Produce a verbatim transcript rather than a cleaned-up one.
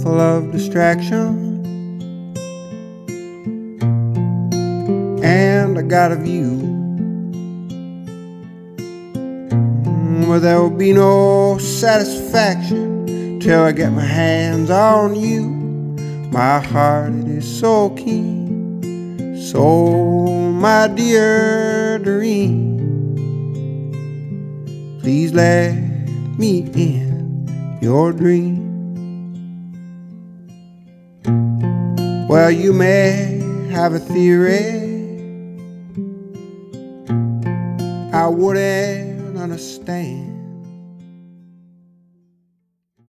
full of distraction, and I got a view, but there will be no satisfaction till I get my hands on you. My heart, it is so keen, so my dear Doreen, please let me in your dream. Well, you may have a theory I wouldn't understand,